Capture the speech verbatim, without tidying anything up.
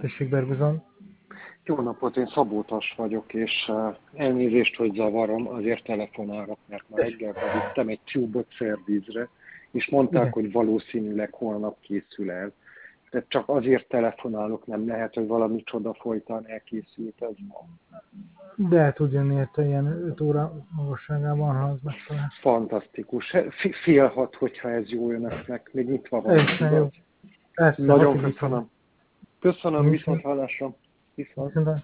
Tessék, Berguzon. Jó napot, én Szabótas vagyok, és uh, elnézést, hogy zavarom, azért telefonálok, mert ma reggel bevittem egy tubot szervízre, és mondták, Igen. hogy valószínűleg holnap készül el. Tehát csak azért telefonálok, nem lehet, hogy valami csoda folytán elkészült ez ma. De el tud jönni érte ilyen öt óra magasságában, ha az megtalál. Fantasztikus. F- Fél hat, hogyha ez jó önöknek, még nyitva van, Teljesen jó. igaz? Persze, Nagyon hatig itt van. köszönöm. Köszönöm, Nincs viszont mit. hallásra. Viszont. Viszont